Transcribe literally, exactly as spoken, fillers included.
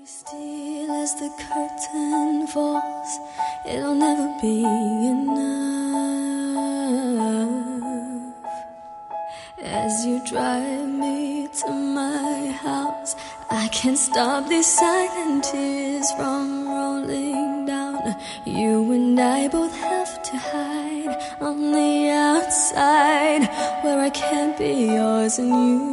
Still as the curtain falls, it'll never be enough. As you drive me to my house, I can't stop these silent tears from rolling down. You and I both have to hide on the outside, where I can't be yours and you